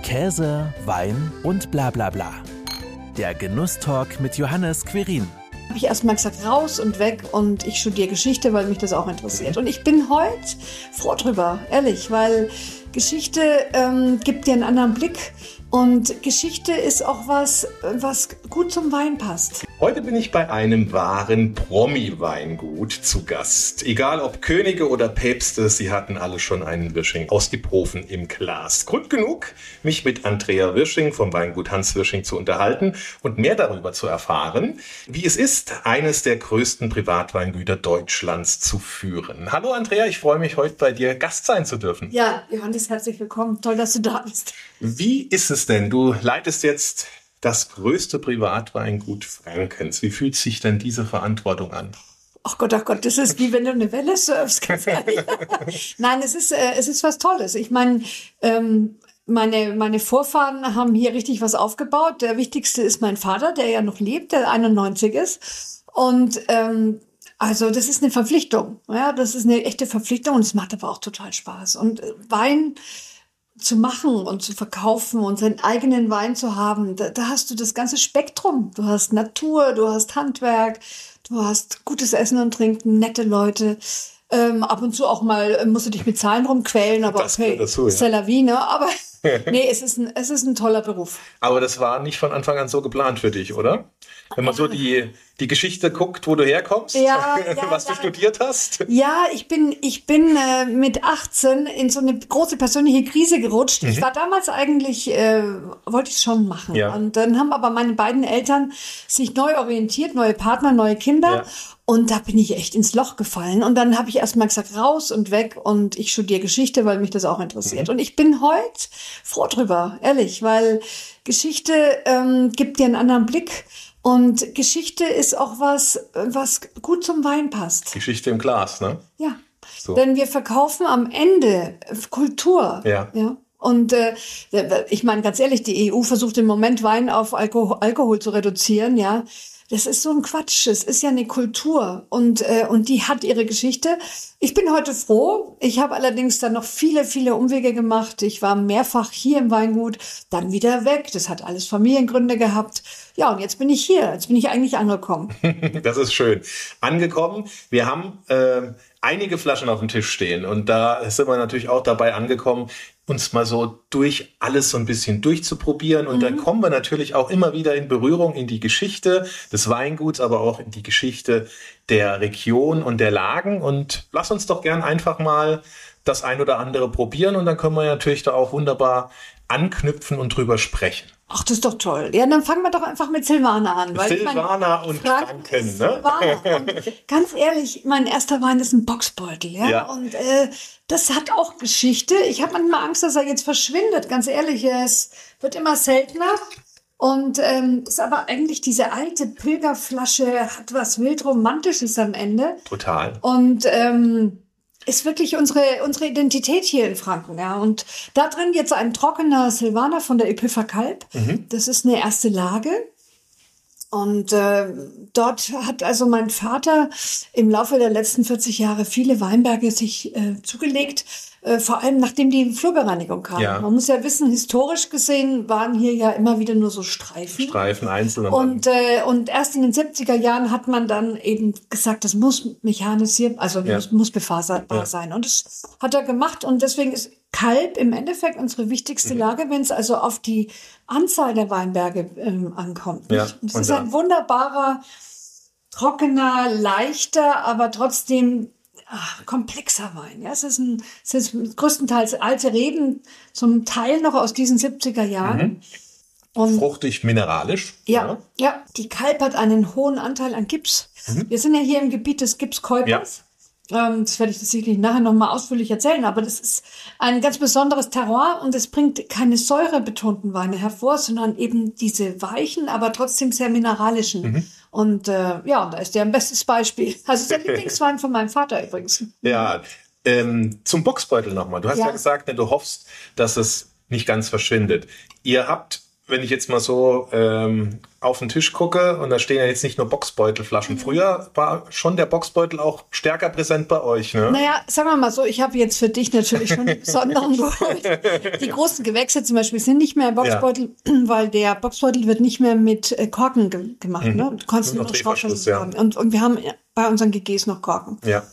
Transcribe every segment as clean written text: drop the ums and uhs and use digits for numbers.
Käse, Wein und bla bla bla. Der Genusstalk mit Johannes Querin. Habe ich erstmal gesagt, raus und weg, und ich studiere Geschichte, weil mich das auch interessiert. Und ich bin heute froh drüber, ehrlich, weil Geschichte gibt dir einen anderen Blick, und Geschichte ist auch was gut zum Wein passt. Heute bin ich bei einem wahren Promi-Weingut zu Gast. Egal ob Könige oder Päpste, sie hatten alle schon einen Wirsching ausgeprofen im Glas. Grund genug, mich mit Andrea Wirsching vom Weingut Hans Wirsching zu unterhalten und mehr darüber zu erfahren, wie es ist, eines der größten Privatweingüter Deutschlands zu führen. Hallo Andrea, ich freue mich, heute bei dir Gast sein zu dürfen. Ja, Johannes, herzlich willkommen. Toll, dass du da bist. Wie ist es denn? Du leitest jetzt das größte Privatweingut Frankens. Wie fühlt sich denn diese Verantwortung an? Ach Gott, das ist wie wenn du eine Welle surfst. Ganz ehrlich. Nein, es ist was Tolles. Ich meine, meine Vorfahren haben hier richtig was aufgebaut. Der wichtigste ist mein Vater, der ja noch lebt, der 91 ist. Und also das ist eine Verpflichtung. Ja, das ist eine echte Verpflichtung, und es macht aber auch total Spaß. Und Wein zu machen und zu verkaufen und seinen eigenen Wein zu haben, da hast du das ganze Spektrum. Du hast Natur, du hast Handwerk, du hast gutes Essen und Trinken, nette Leute. Ab und zu auch mal musst du dich mit Zahlen rumquälen, aber das okay, dazu, ja. C'est la vie, ne? Aber nee, es ist ein toller Beruf. Aber das war nicht von Anfang an so geplant für dich, oder? Wenn man so die Geschichte guckt, wo du herkommst, was du studiert hast. Ja, ich bin mit 18 in so eine große persönliche Krise gerutscht. Ich war damals eigentlich, wollte ich es schon machen. Ja. Und dann haben aber meine beiden Eltern sich neu orientiert, neue Partner, neue Kinder. Ja. Und da bin ich echt ins Loch gefallen. Und dann habe ich erstmal gesagt, raus und weg, und ich studiere Geschichte, weil mich das auch interessiert. Und ich bin heute froh drüber, ehrlich, weil Geschichte gibt dir einen anderen Blick. Und Geschichte ist auch was gut zum Wein passt. Geschichte im Glas, ne? Ja. So. Denn wir verkaufen am Ende Kultur. Ja. Und ich meine, ganz ehrlich, die EU versucht im Moment Wein auf Alkohol zu reduzieren, ja. Das ist so ein Quatsch. Es ist ja eine Kultur, und die hat ihre Geschichte. Ich bin heute froh. Ich habe allerdings dann noch viele, viele Umwege gemacht. Ich war mehrfach hier im Weingut, dann wieder weg. Das hat alles Familiengründe gehabt. Ja, und jetzt bin ich hier. Jetzt bin ich eigentlich angekommen. Das ist schön. Angekommen. Wir haben einige Flaschen auf dem Tisch stehen, und da sind wir natürlich auch dabei angekommen, uns mal so durch alles so ein bisschen durchzuprobieren. Und dann kommen wir natürlich auch immer wieder in Berührung in die Geschichte des Weinguts, aber auch in die Geschichte der Region und der Lagen. Und lass uns doch gern einfach mal das ein oder andere probieren, und dann können wir natürlich da auch wunderbar anknüpfen und drüber sprechen. Ach, das ist doch toll. Ja, dann fangen wir doch einfach mit Silvaner an. Weil Silvaner und Franken, ne? Silvaner. Und ganz ehrlich, mein erster Wein ist ein Boxbeutel, ja? Und das hat auch Geschichte. Ich habe manchmal Angst, dass er jetzt verschwindet. Ganz ehrlich, es wird immer seltener. Und ist aber eigentlich diese alte Pilgerflasche, hat was wild Romantisches am Ende. Total. Und ist wirklich unsere Identität hier in Franken, ja. Und da drin jetzt ein trockener Silvaner von der Epipha Kalb. Das ist eine erste Lage. Und dort hat also mein Vater im Laufe der letzten 40 Jahre viele Weinberge sich zugelegt, vor allem nachdem die Flurbereinigung kam. Ja. Man muss ja wissen, historisch gesehen waren hier ja immer wieder nur so Streifen. Streifen einzeln. Und erst in den 70er Jahren hat man dann eben gesagt, das muss mechanisiert, also muss befaserbar sein. Und das hat er gemacht, und deswegen ist Kalb im Endeffekt unsere wichtigste Lage, wenn es also auf die Anzahl der Weinberge ankommt. Ja. Das ist ein wunderbarer, trockener, leichter, aber trotzdem komplexer Wein. Ja, es ist größtenteils alte Reben, zum Teil noch aus diesen 70er Jahren. Und fruchtig, mineralisch. Ja. Die Kalb hat einen hohen Anteil an Gips. Wir sind ja hier im Gebiet des Gipskäupers. Das werde ich sicherlich nachher nochmal ausführlich erzählen, aber das ist ein ganz besonderes Terroir, und es bringt keine säurebetonten Weine hervor, sondern eben diese weichen, aber trotzdem sehr mineralischen. Und da ist der ein bestes Beispiel. Also der Lieblingswein von meinem Vater übrigens. Ja, zum Boxbeutel nochmal. Du hast ja gesagt, du hoffst, dass es nicht ganz verschwindet. Ihr habt wenn ich jetzt mal so auf den Tisch gucke, und da stehen ja jetzt nicht nur Boxbeutelflaschen. Früher war schon der Boxbeutel auch stärker präsent bei euch, ne? Naja, sagen wir mal so, ich habe jetzt für dich natürlich schon einen besonderen geholt. Die großen Gewächse zum Beispiel sind nicht mehr Boxbeutel, weil der Boxbeutel wird nicht mehr mit Korken gemacht. Ne? Du kannst nur noch Schraubverschluss haben. Und wir haben bei unseren GGs noch Korken. Ja.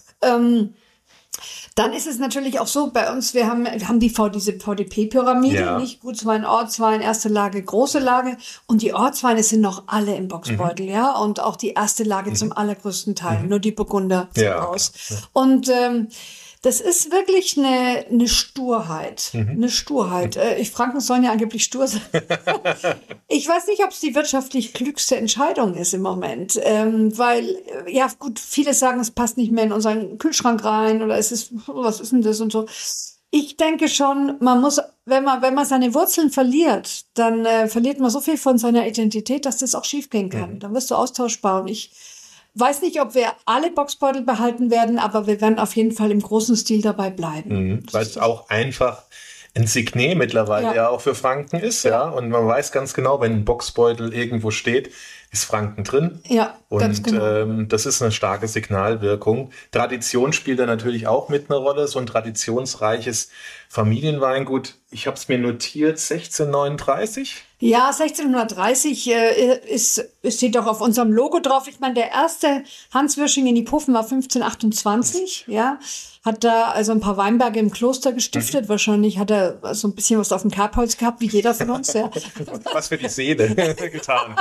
Dann ist es natürlich auch so, bei uns, wir haben diese VDP-Pyramide, nicht Gutswein, Ortswein, erste Lage, große Lage, und die Ortsweine sind noch alle im Boxbeutel, ja, und auch die erste Lage zum allergrößten Teil, nur die Burgunder sind raus. Und das ist wirklich eine Sturheit, Franken sollen ja angeblich stur sein. Ich weiß nicht, ob es die wirtschaftlich klügste Entscheidung ist im Moment, weil, ja gut, viele sagen, es passt nicht mehr in unseren Kühlschrank rein oder es ist, was ist denn das und so. Ich denke schon, man muss, wenn man seine Wurzeln verliert, dann verliert man so viel von seiner Identität, dass das auch schiefgehen kann. Dann wirst du austauschbar, und ich weiß nicht, ob wir alle Boxbeutel behalten werden, aber wir werden auf jeden Fall im großen Stil dabei bleiben. Weil es auch einfach ein Signet mittlerweile ja auch für Franken ist, ja. Und man weiß ganz genau, wenn ein Boxbeutel irgendwo steht, ist Franken drin. Ja, und ganz genau. Das ist eine starke Signalwirkung. Tradition spielt da natürlich auch mit eine Rolle. So ein traditionsreiches Familienweingut, ich habe es mir notiert, 1639. Ja, 1630 steht doch auf unserem Logo drauf. Ich meine, der erste Hans Wirsching in Iphofen war 1528, ja. Hat da also ein paar Weinberge im Kloster gestiftet. Wahrscheinlich hat er so ein bisschen was auf dem Kerbholz gehabt, wie jeder von uns, ja. Was für die Seele getan.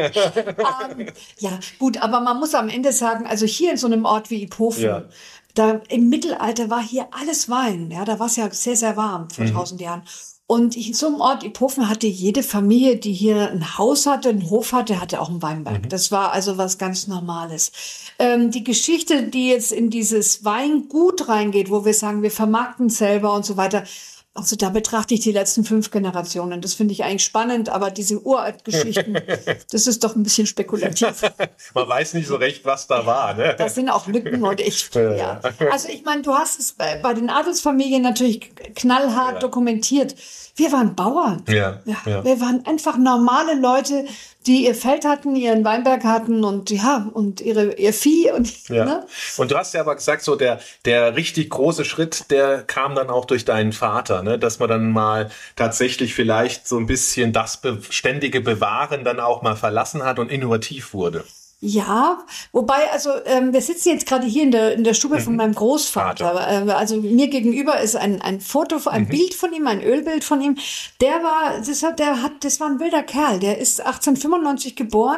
Ja, gut, aber man muss am Ende sagen, also hier in so einem Ort wie Iphofen, da im Mittelalter war hier alles Wein, ja, da war es ja sehr, sehr warm vor 1000 Jahren. Und in so einem Ort Iphofen hatte jede Familie, die hier ein Haus hatte, einen Hof hatte auch einen Weinberg. Das war also was ganz Normales. Die Geschichte, die jetzt in dieses Weingut reingeht, wo wir sagen, wir vermarkten selber und so weiter, also da betrachte ich die letzten 5 Generationen. Das finde ich eigentlich spannend, aber diese Uraltgeschichten, das ist doch ein bisschen spekulativ. Man weiß nicht so recht, was da war, ne? Das sind auch Lücken und ja. Also ich meine, du hast es bei den Adelsfamilien natürlich knallhart dokumentiert. Wir waren Bauern. Ja. Wir waren einfach normale Leute, die ihr Feld hatten, ihren Weinberg hatten und ihr Vieh und ne? Und du hast ja aber gesagt, so der richtig große Schritt, der kam dann auch durch deinen Vater, ne, dass man dann mal tatsächlich vielleicht so ein bisschen das ständige Bewahren dann auch mal verlassen hat und innovativ wurde. Ja, wobei, also wir sitzen jetzt gerade hier in der Stube von meinem Großvater. Also mir gegenüber ist ein Foto, ein Bild von ihm, ein Ölbild von ihm. Das war ein wilder Kerl. Der ist 1895 geboren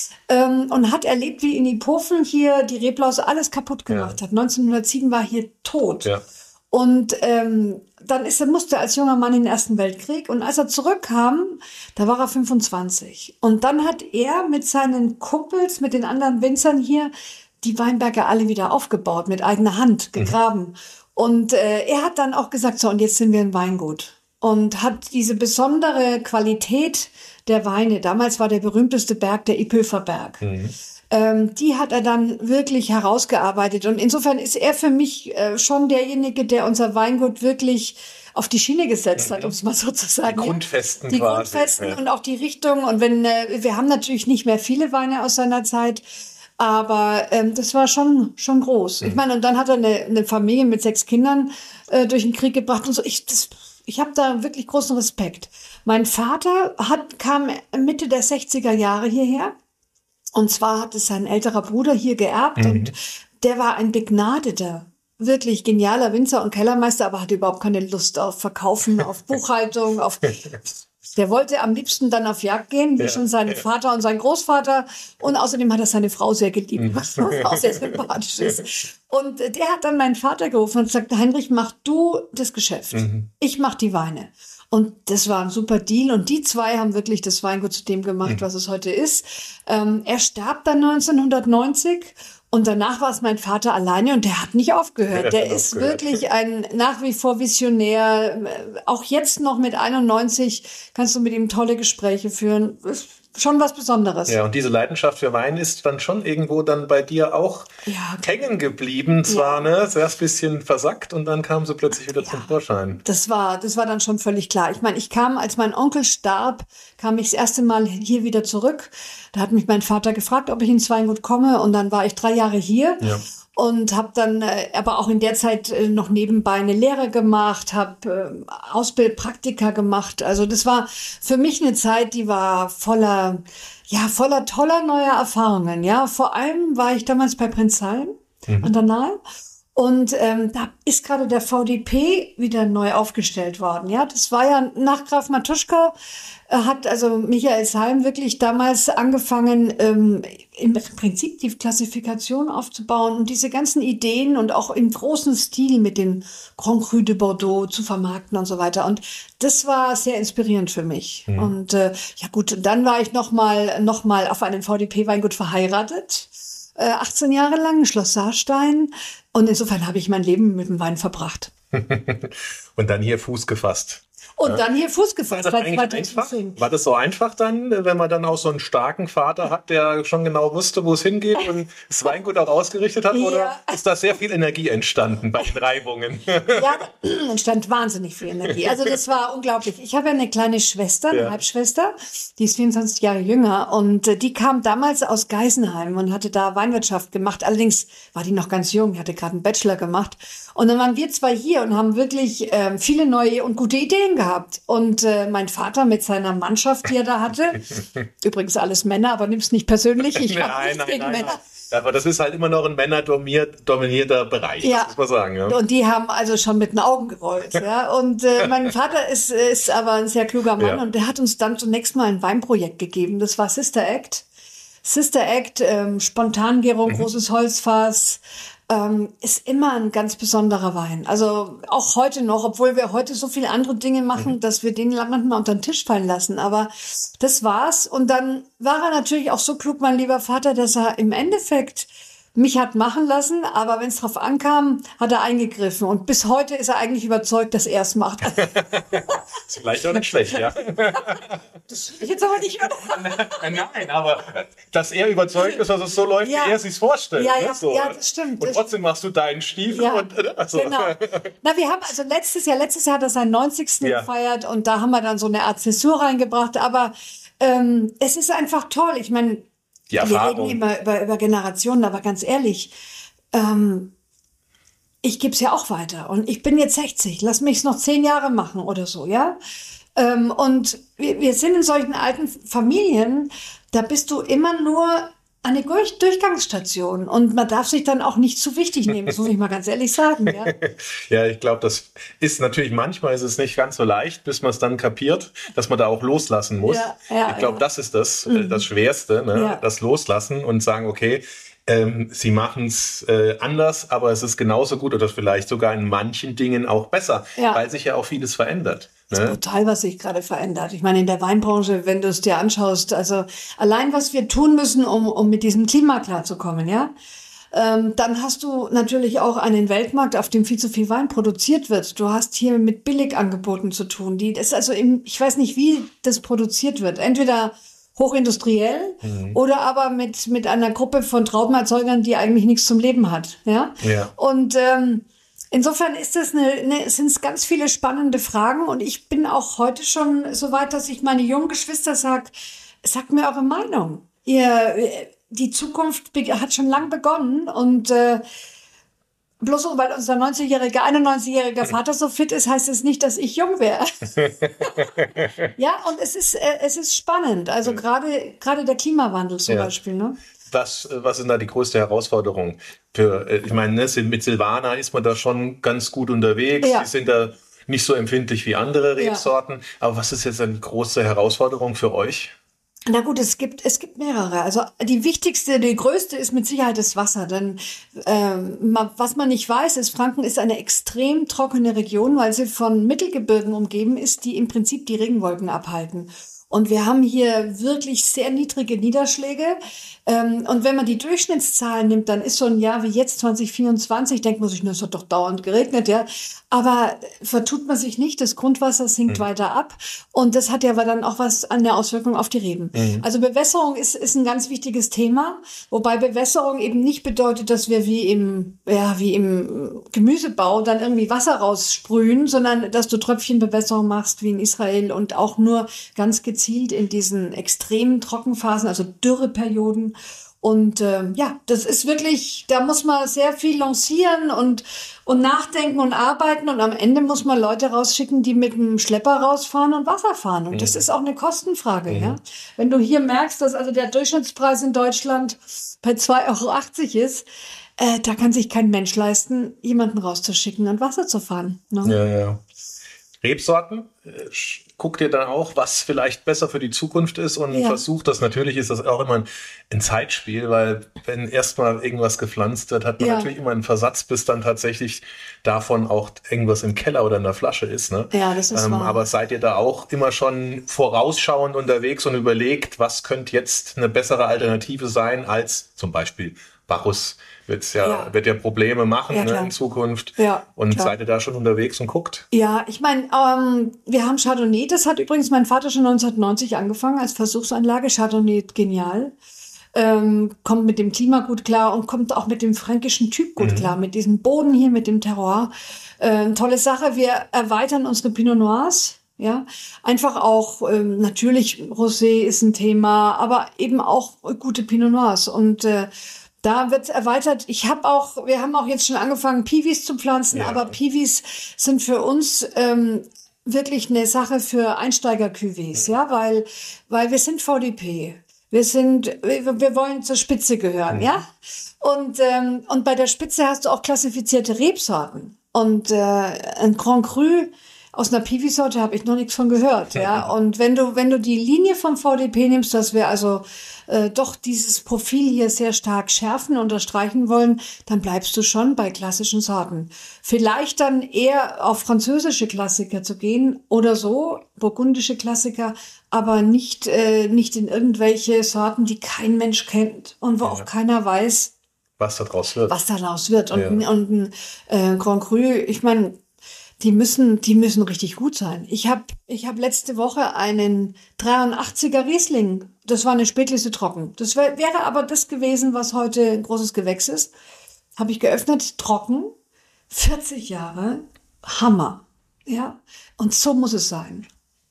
und hat erlebt, wie in Iphofen hier die Reblaus alles kaputt gemacht hat. 1907 war hier tot. Ja. Und dann musste er als junger Mann in den Ersten Weltkrieg. Und als er zurückkam, da war er 25. Und dann hat er mit seinen Kumpels, mit den anderen Winzern hier, die Weinberge alle wieder aufgebaut, mit eigener Hand gegraben. Und er hat dann auch gesagt, so, und jetzt sind wir ein Weingut. Und hat diese besondere Qualität der Weine, damals war der berühmteste Berg der Iphofer Berg. Die hat er dann wirklich herausgearbeitet. Und insofern ist er für mich schon derjenige, der unser Weingut wirklich auf die Schiene gesetzt hat, um es mal so zu sagen. Die Grundfesten die quasi. Grundfesten und auch die Richtung. Und wir haben natürlich nicht mehr viele Weine aus seiner Zeit, aber das war schon groß. Ich meine, und dann hat er eine Familie mit 6 Kindern durch den Krieg gebracht und so. Ich habe da wirklich großen Respekt. Mein Vater kam Mitte der 60er Jahre hierher. Und zwar hat es sein älterer Bruder hier geerbt und der war ein begnadeter, wirklich genialer Winzer und Kellermeister, aber hatte überhaupt keine Lust auf Verkaufen, auf Buchhaltung, der wollte am liebsten dann auf Jagd gehen, wie schon sein Vater und sein Großvater. Und außerdem hat er seine Frau sehr geliebt, was auch sehr sympathisch ist. Und der hat dann meinen Vater gerufen und gesagt, Heinrich, mach du das Geschäft. Ich mach die Weine. Und das war ein super Deal. Und die 2 haben wirklich das Weingut zu dem gemacht, was es heute ist. Er starb dann 1990 und danach war es mein Vater alleine und der hat nicht aufgehört. Der ist wirklich ein nach wie vor Visionär. Auch jetzt noch mit 91 kannst du mit ihm tolle Gespräche führen. schon was Besonderes. Ja, und diese Leidenschaft für Wein ist dann schon irgendwo dann bei dir auch hängen geblieben. Zwar, ne, zuerst ein bisschen versackt und dann kam sie plötzlich wieder zum Vorschein. Das war dann schon völlig klar. Ich meine, als mein Onkel starb, kam ich das erste Mal hier wieder zurück. Da hat mich mein Vater gefragt, ob ich ins Weingut komme, und dann war ich 3 Jahre hier. Ja. Und habe dann aber auch in der Zeit noch nebenbei eine Lehre gemacht, habe Praktika gemacht. Also das war für mich eine Zeit, die war voller toller neuer Erfahrungen. Ja, vor allem war ich damals bei Prenzlauer an der Nahe. Und da ist gerade der VDP wieder neu aufgestellt worden. Ja, das war ja nach Graf Matuschka, hat also Michael Salm wirklich damals angefangen, im Prinzip die Klassifikation aufzubauen und diese ganzen Ideen und auch im großen Stil mit dem Grand Cru de Bordeaux zu vermarkten und so weiter. Und das war sehr inspirierend für mich. Und dann war ich noch mal auf einem VDP-Weingut verheiratet. 18 Jahre lang in Schloss Saarstein. Und insofern habe ich mein Leben mit dem Wein verbracht. Und dann hier Fuß gefasst. Und dann hier Fuß gefasst. War das so einfach dann, wenn man dann auch so einen starken Vater hat, der schon genau wusste, wo es hingeht und das Weingut auch ausgerichtet hat? Oder ist da sehr viel Energie entstanden bei den Reibungen? Ja, entstand wahnsinnig viel Energie. Also das war unglaublich. Ich habe ja eine kleine Schwester, eine Halbschwester, die ist 24 Jahre jünger, und die kam damals aus Geisenheim und hatte da Weinwirtschaft gemacht. Allerdings war die noch ganz jung, hatte gerade einen Bachelor gemacht. Und dann waren wir 2 hier und haben wirklich viele neue und gute Ideen gehabt. Und mein Vater mit seiner Mannschaft, die er da hatte, übrigens alles Männer, aber nimm's nicht persönlich, ich habe nichts gegen Männer. Aber das ist halt immer noch ein männerdominierter Bereich, das muss man sagen. Ja. Und die haben also schon mit den Augen gerollt. Ja. Und mein Vater ist aber ein sehr kluger Mann, und der hat uns dann zunächst mal ein Weinprojekt gegeben. Das war Sister Act. Spontangärung, großes Holzfass. Ist immer ein ganz besonderer Wein. Also auch heute noch, obwohl wir heute so viele andere Dinge machen, dass wir den manchmal unter den Tisch fallen lassen. Aber das war's. Und dann war er natürlich auch so klug, mein lieber Vater, dass er im Endeffekt mich hat machen lassen, aber wenn es drauf ankam, hat er eingegriffen. Und bis heute ist er eigentlich überzeugt, dass er es macht. Ist vielleicht auch nicht schlecht, ja. Das will ich jetzt aber nicht mehr. Nein, aber dass er überzeugt ist, dass es so läuft, wie er es sich vorstellt. Ja, ne? So. Ja, das stimmt. Und trotzdem machst du deinen Stiefel. Ja, also. Genau. Na, wir haben also letztes Jahr hat er seinen 90. gefeiert, und da haben wir dann so eine Art Zäsur reingebracht. Aber es ist einfach toll. Ich meine, wir reden immer über Generationen, aber ganz ehrlich, ich gebe es ja auch weiter. Und ich bin jetzt 60, lass mich es noch 10 Jahre machen oder so, ja? Und wir sind in solchen alten Familien, da bist du immer nur eine Durchgangsstation. Und man darf sich dann auch nicht zu wichtig nehmen, das muss ich mal ganz ehrlich sagen. Ja, ja, ich glaube, das ist natürlich, manchmal ist es nicht ganz so leicht, bis man es dann kapiert, dass man da auch loslassen muss. Ich glaube, das ist das Schwerste, ne? Das Loslassen und sagen, okay, sie machen es anders, aber es ist genauso gut oder vielleicht sogar in manchen Dingen auch besser, weil sich ja auch vieles verändert. Das ist brutal, was sich gerade verändert. Ich meine, in der Weinbranche, wenn du es dir anschaust, also allein was wir tun müssen, um mit diesem Klima klarzukommen, ja, dann hast du natürlich auch einen Weltmarkt, auf dem viel zu viel Wein produziert wird. Du hast hier mit Billigangeboten zu tun. Ich weiß nicht, wie das produziert wird. Entweder hochindustriell oder aber mit einer Gruppe von Traubenerzeugern, die eigentlich nichts zum Leben hat. Ja. Und insofern sind es ganz viele spannende Fragen, und ich bin auch heute schon so weit, dass ich meine jungen Geschwister sage, sagt mir eure Meinung. Die Zukunft hat schon lang begonnen, und bloß weil unser 91-jähriger Vater so fit ist, heißt es nicht, dass ich jung wäre. Ja, und es ist spannend. Also gerade der Klimawandel zum Beispiel, ne? Was sind da die größte Herausforderung? Ich meine, mit Silvaner ist man da schon ganz gut unterwegs. Die sind da nicht so empfindlich wie andere Rebsorten. Aber was ist jetzt eine große Herausforderung für euch? Na gut, es gibt mehrere. Also die größte ist mit Sicherheit das Wasser. Denn was man nicht weiß, ist, Franken ist eine extrem trockene Region, weil sie von Mittelgebirgen umgeben ist, die im Prinzip die Regenwolken abhalten. Und wir haben hier wirklich sehr niedrige Niederschläge. Und wenn man die Durchschnittszahlen nimmt, dann ist so ein Jahr wie jetzt 2024, denkt man sich, es hat doch dauernd geregnet, ja. Aber vertut man sich nicht, das Grundwasser sinkt weiter ab. Und das hat ja aber dann auch was an der Auswirkung auf die Reben. Also Bewässerung ist ein ganz wichtiges Thema. Wobei Bewässerung eben nicht bedeutet, dass wir wie im Gemüsebau dann irgendwie Wasser raussprühen, sondern dass du Tröpfchenbewässerung machst wie in Israel und auch nur ganz gezielt in diesen extremen Trockenphasen, also Dürreperioden. Und das ist wirklich, da muss man sehr viel lancieren und nachdenken und arbeiten. Und am Ende muss man Leute rausschicken, die mit dem Schlepper rausfahren und Wasser fahren. Und das ist auch eine Kostenfrage. Ja? Wenn du hier merkst, dass also der Durchschnittspreis in Deutschland bei 2,80 € ist, da kann sich kein Mensch leisten, jemanden rauszuschicken und Wasser zu fahren. Ne? Ja. Rebsorten, guckt ihr dann auch, was vielleicht besser für die Zukunft ist und versucht das. Natürlich ist das auch immer ein Zeitspiel, weil wenn erstmal irgendwas gepflanzt wird, hat man natürlich immer einen Versatz, bis dann tatsächlich davon auch irgendwas im Keller oder in der Flasche ist. Ne? Ja, das ist wahr. Aber seid ihr da auch immer schon vorausschauend unterwegs und überlegt, was könnte jetzt eine bessere Alternative sein als zum Beispiel Bacchus? Wird ja Probleme machen in Zukunft. Ja, und seid ihr da schon unterwegs und guckt? Ja, ich meine, wir haben Chardonnay. Das hat übrigens mein Vater schon 1990 angefangen als Versuchsanlage. Chardonnay, genial. Kommt mit dem Klima gut klar und kommt auch mit dem fränkischen Typ gut klar. Mit diesem Boden hier, mit dem Terroir. Tolle Sache. Wir erweitern unsere Pinot Noirs. Ja, einfach auch, natürlich Rosé ist ein Thema, aber eben auch gute Pinot Noirs. Und da wird's erweitert. Wir haben auch jetzt schon angefangen, Piwis zu pflanzen, aber Piwis sind für uns wirklich eine Sache für Einsteiger-Cuvées, weil wir sind VDP. Wir wollen zur Spitze gehören, ja? Und bei der Spitze hast du auch klassifizierte Rebsorten. Und ein Grand Cru aus einer Piwi-Sorte habe ich noch nichts von gehört, ja. Und wenn du die Linie vom VDP nimmst, dass wir also doch dieses Profil hier sehr stark schärfen, unterstreichen wollen, dann bleibst du schon bei klassischen Sorten. Vielleicht dann eher auf französische Klassiker zu gehen oder so, burgundische Klassiker, aber nicht in irgendwelche Sorten, die kein Mensch kennt und wo auch keiner weiß, was daraus wird. Und ein Grand Cru, ich meine, die müssen richtig gut sein. Ich hab letzte Woche einen 83er Riesling. Das war eine Spätlese trocken. Das wäre aber das gewesen, was heute ein großes Gewächs ist. Habe ich geöffnet, trocken, 40 Jahre, Hammer. Ja, und so muss es sein.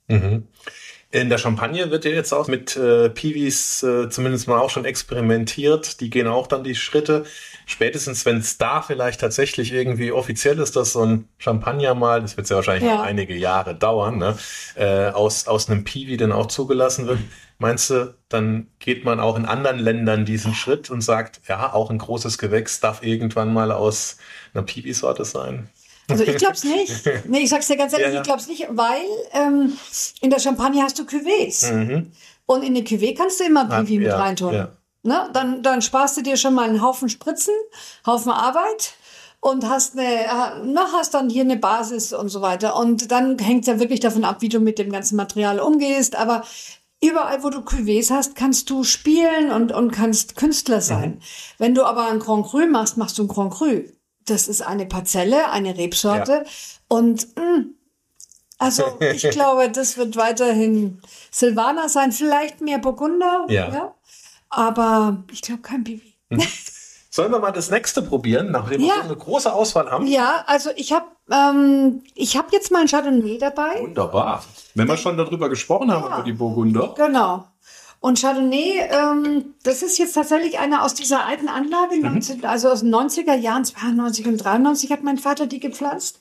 In der Champagne wird ja jetzt auch mit Piwis zumindest mal auch schon experimentiert. Die gehen auch dann die Schritte. Spätestens, wenn es da vielleicht tatsächlich irgendwie offiziell ist, dass so ein Champagner mal, das wird ja wahrscheinlich noch einige Jahre dauern, ne, aus einem Piwi dann auch zugelassen wird. Meinst du, dann geht man auch in anderen Ländern diesen Schritt und sagt, ja, auch ein großes Gewächs darf irgendwann mal aus einer Piwi-Sorte sein? Also ich glaube es nicht. Nee, ich sag's dir ganz ehrlich, ich glaube es nicht, weil in der Champagne hast du Cuvées. Und in eine Cuvée kannst du immer Piwi mit reintun. Ja. Ne? Dann sparst du dir schon mal einen Haufen Spritzen, Haufen Arbeit und hast dann hier eine Basis und so weiter. Und dann hängt es ja wirklich davon ab, wie du mit dem ganzen Material umgehst. Aber überall, wo du Cuvées hast, kannst du spielen und kannst Künstler sein. Wenn du aber ein Grand Cru machst, machst du ein Grand Cru. Das ist eine Parzelle, eine Rebsorte. Und also ich glaube, das wird weiterhin Silvaner sein, vielleicht mehr Burgunder. Ja. Aber ich glaube kein Piwi. Sollen wir mal das nächste probieren, nachdem wir so eine große Auswahl haben? Ja, also ich habe jetzt mal ein Chardonnay dabei. Wunderbar. Wenn wir schon darüber gesprochen haben, über die Burgunder. Genau. Und Chardonnay, das ist jetzt tatsächlich einer aus dieser alten Anlage, also aus den 90er Jahren, 92 und 93 hat mein Vater die gepflanzt.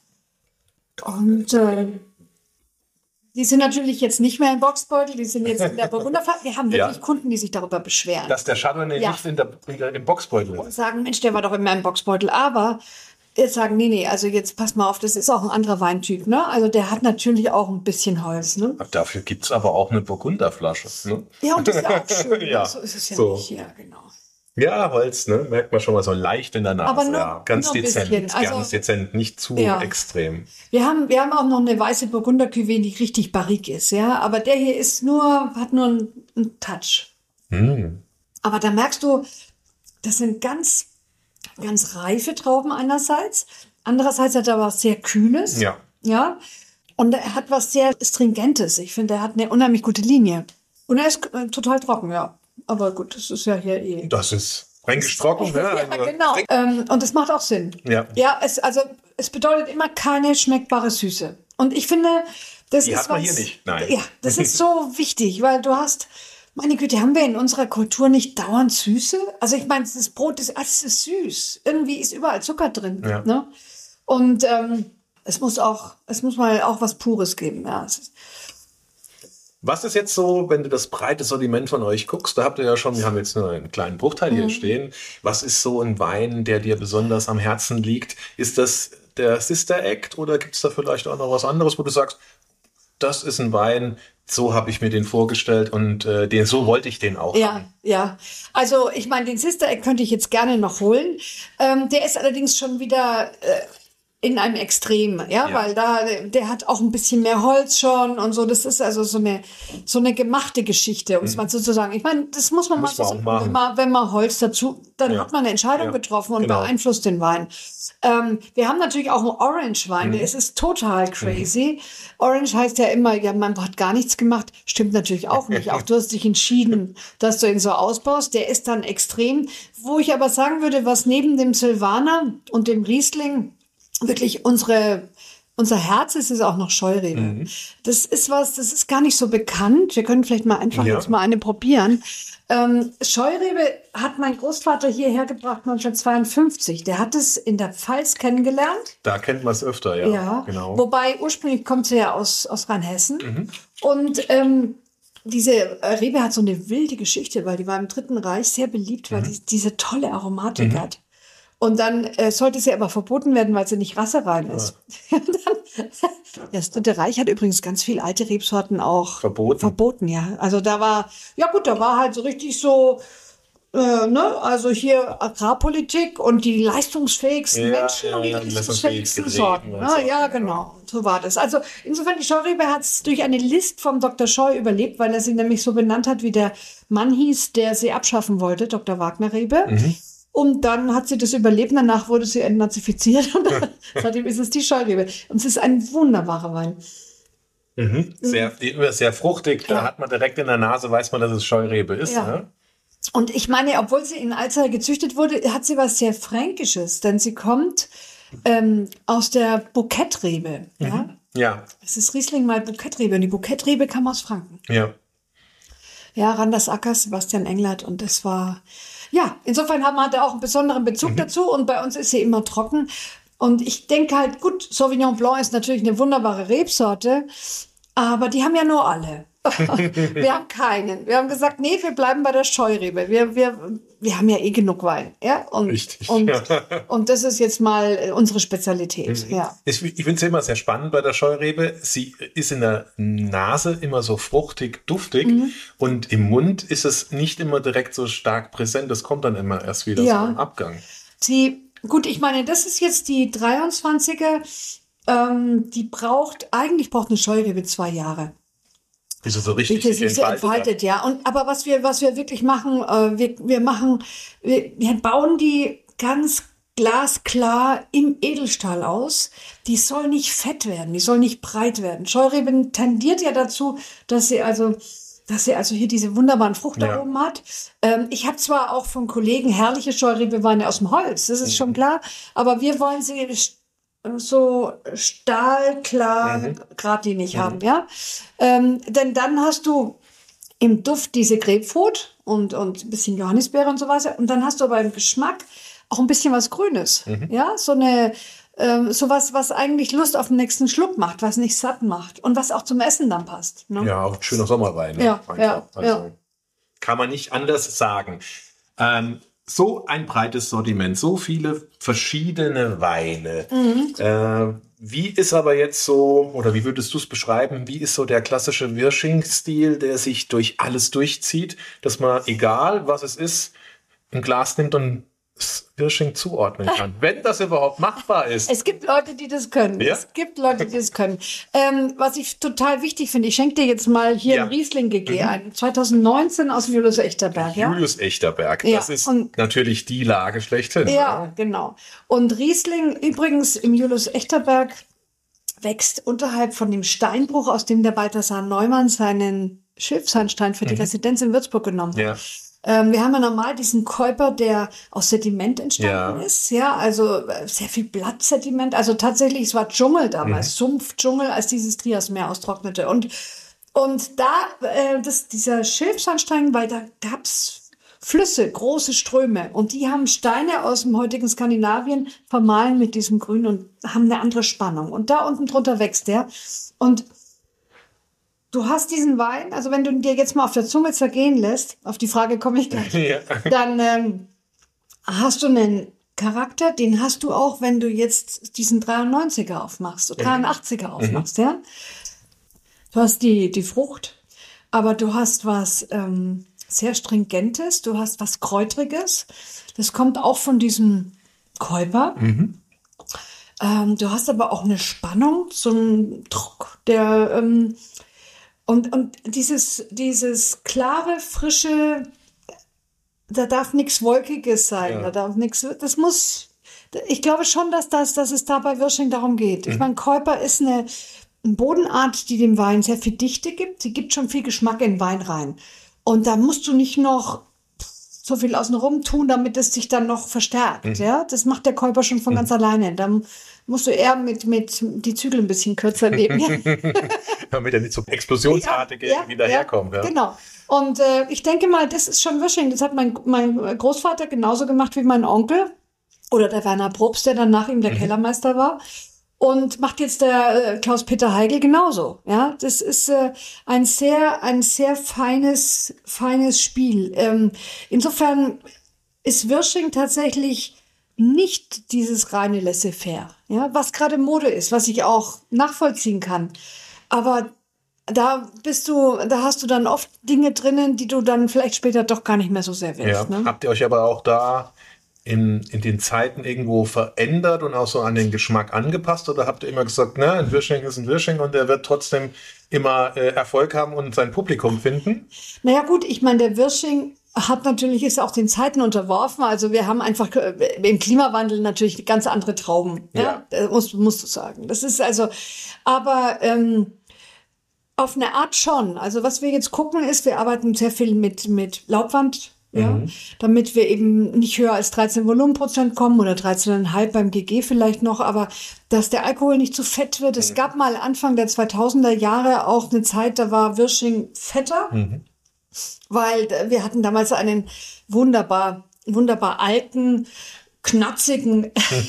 Und die sind natürlich jetzt nicht mehr im Boxbeutel, die sind jetzt in der Burgunderflasche. Wir haben wirklich Kunden, die sich darüber beschweren. Dass der Chardonnay nicht im Boxbeutel ist. Und sagen, Mensch, der war doch immer im Boxbeutel. Aber jetzt sagen, nee, also jetzt pass mal auf, das ist auch ein anderer Weintyp, ne? Also der hat natürlich auch ein bisschen Holz, ne? Dafür gibt's aber auch eine Burgunderflasche, ne? Ja, und das ist ja auch schön. So ist es ja nicht. Ja, genau. Ja, Holz, ne? Merkt man schon mal so leicht in der Nase. Aber nur, ja, ganz nur ein dezent, bisschen. Also, ganz dezent, nicht zu ja. extrem. Wir haben auch noch eine weiße Burgunder-Cuvée, die richtig barrique ist, ja. Aber der hier hat nur einen Touch. Aber da merkst du, das sind ganz, ganz reife Trauben einerseits. Andererseits hat er was sehr Kühles. Ja. Ja. Und er hat was sehr Stringentes. Ich finde, er hat eine unheimlich gute Linie. Und er ist total trocken, ja. Aber gut, das ist ja hier eh. Das ist fränkisch trocken, ne? Ja, genau. Und das macht auch Sinn. Ja. Ja, es bedeutet immer keine schmeckbare Süße. Und ich finde, das Die ist hat man was, hier nicht, nein. Ja, das ist so wichtig, weil du hast, meine Güte, haben wir in unserer Kultur nicht dauernd Süße? Also ich meine, das Brot ist alles ist süß. Irgendwie ist überall Zucker drin. Ja. Ne? Und es muss mal auch was Pures geben. Ja. Was ist jetzt so, wenn du das breite Sortiment von euch guckst, da habt ihr ja schon, wir haben jetzt nur einen kleinen Bruchteil hier stehen. Was ist so ein Wein, der dir besonders am Herzen liegt? Ist das der Sister Act oder gibt es da vielleicht auch noch was anderes, wo du sagst, das ist ein Wein, so habe ich mir den vorgestellt und so wollte ich den auch haben. Ja. Also ich meine, den Sister Act könnte ich jetzt gerne noch holen. Der ist allerdings schon wieder in einem Extrem, ja, weil der hat auch ein bisschen mehr Holz schon und so. Das ist also so eine gemachte Geschichte, um es mal so zu sagen. Ich meine, das muss man mal so sagen. Wenn man Holz dazu, dann hat man eine Entscheidung getroffen und beeinflusst den Wein. Wir haben natürlich auch einen Orange-Wein, der ist total crazy. Orange heißt ja immer, ja, man hat gar nichts gemacht. Stimmt natürlich auch nicht. Auch du hast dich entschieden, dass du ihn so ausbaust. Der ist dann extrem. Wo ich aber sagen würde, was neben dem Silvaner und dem Riesling wirklich unser Herz ist auch noch Scheurebe. Das ist gar nicht so bekannt. Wir können vielleicht mal einfach jetzt mal eine probieren. Scheurebe hat mein Großvater hierher gebracht 1952. Der hat es in der Pfalz kennengelernt. Da kennt man es öfter, ja. Genau. Wobei ursprünglich kommt sie ja aus Rheinhessen. Und diese Rebe hat so eine wilde Geschichte, weil die war im Dritten Reich sehr beliebt, weil die diese tolle Aromatik hat. Und dann sollte sie aber verboten werden, weil sie nicht rasserein ist. Das Dritte Reich hat übrigens ganz viel alte Rebsorten auch verboten, ja. Also da war halt so richtig so, also hier Agrarpolitik und die leistungsfähigsten Menschen und die leistungsfähigsten Sorten. Ja, genau, so war das. Also insofern, die Scheurebe hat es durch eine List vom Dr. Scheu überlebt, weil er sie nämlich so benannt hat, wie der Mann hieß, der sie abschaffen wollte, Dr. Wagner-Rebe. Und dann hat sie das überlebt, danach wurde sie entnazifiziert und seitdem ist es die Scheurebe. Und es ist ein wunderbarer Wein. Sehr fruchtig, da hat man direkt in der Nase, weiß man, dass es Scheurebe ist. Ja. Ne? Und ich meine, obwohl sie in Alzey gezüchtet wurde, hat sie was sehr Fränkisches, denn sie kommt aus der Bouquetrebe. Ja? Es ist Riesling mal Bouquetrebe und die Bouquetrebe kam aus Franken. Ja. Ja, Randers Acker, Sebastian Englert und das war... Ja, insofern hat er auch einen besonderen Bezug dazu und bei uns ist sie immer trocken. Und ich denke halt, gut, Sauvignon Blanc ist natürlich eine wunderbare Rebsorte, aber die haben ja nur alle. Wir haben keinen. Wir haben gesagt, nee, wir bleiben bei der Scheurebe. Wir haben ja eh genug Wein. Ja? Richtig. Und das ist jetzt mal unsere Spezialität. Ja. Ich finde es immer sehr spannend bei der Scheurebe. Sie ist in der Nase immer so fruchtig, duftig und im Mund ist es nicht immer direkt so stark präsent. Das kommt dann immer erst wieder so im Abgang. Gut, ich meine, das ist jetzt die 23er. Eigentlich braucht eine Scheurebe 2 Jahre. Bis es so richtig sich entfaltet, ja. Aber was wir wirklich machen, wir bauen die ganz glasklar im Edelstahl aus. Die soll nicht fett werden, die soll nicht breit werden. Scheurebe tendiert ja dazu, dass sie also hier diese wunderbaren Fruchtaromen hat. Ich habe zwar auch von Kollegen herrliche Scheurebe-Weine aus dem Holz, das ist schon klar, aber wir wollen sie so stahlklar geradlinig haben, ja. Denn dann hast du im Duft diese Grapefruit und ein bisschen Johannisbeere und so weiter. Und dann hast du aber im Geschmack auch ein bisschen was Grünes, ja. Sowas, was eigentlich Lust auf den nächsten Schluck macht, was nicht satt macht und was auch zum Essen dann passt. Ne? Ja, auch ein schöner Sommerwein. Ne? Ja. Kann man nicht anders sagen. So ein breites Sortiment, so viele verschiedene Weine. Wie ist aber jetzt so, oder wie würdest du es beschreiben, wie ist so der klassische Wirsching-Stil, der sich durch alles durchzieht, dass man, egal was es ist, ein Glas nimmt und das Wirsching zuordnen kann, wenn das überhaupt machbar ist. Es gibt Leute, die das können. Ja? Es gibt Leute, die das können. Was ich total wichtig finde, ich schenke dir jetzt mal hier ein Riesling GG ein. 2019 aus dem Julius Echterberg. Ja? Julius Echterberg, Ja, das ist und- natürlich die Lage schlechthin. Ja, genau. Und Riesling übrigens im Julius Echterberg wächst unterhalb von dem Steinbruch, aus dem der Balthasar Neumann seinen Schilfsandstein für die Residenz in Würzburg genommen hat. Ja. Wir haben ja normal diesen Käuper, der aus Sediment entstanden Ja. ist, ja, also sehr viel Blattsediment, also tatsächlich, es war Dschungel damals, Sumpfdschungel, als dieses Triasmeer austrocknete und da, dieser Schilfsandstein, weil da gab's Flüsse, große Ströme und die haben Steine aus dem heutigen Skandinavien vermahlen mit diesem Grün und haben eine andere Spannung und da unten drunter wächst der und du hast diesen Wein, also wenn du dir jetzt mal auf der Zunge zergehen lässt, auf die Frage komme ich gleich, Ja. dann hast du einen Charakter, den hast du auch, wenn du jetzt diesen 93er aufmachst, oder 83er aufmachst, ja. Du hast die Frucht, aber du hast was sehr Stringentes, du hast was Kräutriges, das kommt auch von diesem Käuper. Du hast aber auch eine Spannung, so einen Druck, der und dieses klare, frische, da darf nichts Wolkiges sein, Ja. da darf nichts, ich glaube schon, dass es da bei Wirsching darum geht. Ich meine, Käuper ist eine Bodenart, die dem Wein sehr viel Dichte gibt. Sie gibt schon viel Geschmack in den Wein rein. Und da musst du nicht noch so viel außenrum tun, damit es sich dann noch verstärkt. Ja, das macht der Käuper schon von ganz alleine. Dann musst du eher mit die Zügel ein bisschen kürzer nehmen. Damit er nicht so explosionsartig wieder herkommt. Ja. Genau. Und ich denke mal, das ist schon Wirsching. Das hat mein Großvater genauso gemacht wie mein Onkel. Oder der Werner Probst, der dann nach ihm der Kellermeister war. Und macht jetzt der Klaus-Peter Heigl genauso. Ja, das ist ein sehr feines Spiel. Insofern ist Wirsching tatsächlich nicht dieses reine Laissez-faire, ja, was gerade Mode ist, was ich auch nachvollziehen kann. Aber da hast du dann oft Dinge drinnen, die du dann vielleicht später doch gar nicht mehr so sehr willst. Ja. Ne? Habt ihr euch aber auch da in den Zeiten irgendwo verändert und auch so an den Geschmack angepasst? Oder habt ihr immer gesagt, na, ein Wirsching ist ein Wirsching und der wird trotzdem immer Erfolg haben und sein Publikum finden? Naja gut, ich meine, der Wirsching ist auch den Zeiten unterworfen. Also wir haben einfach im Klimawandel natürlich ganz andere Trauben. Ja. Musst du sagen. Das ist also, aber auf eine Art schon. Also was wir jetzt gucken ist, wir arbeiten sehr viel mit Laubwand. Ja, damit wir eben nicht höher als 13 Volumenprozent kommen oder 13,5 beim GG vielleicht noch, aber dass der Alkohol nicht zu fett wird. Es gab mal Anfang der 2000er Jahre auch eine Zeit, da war Wirsching fetter, weil wir hatten damals einen wunderbar alten, knatzigen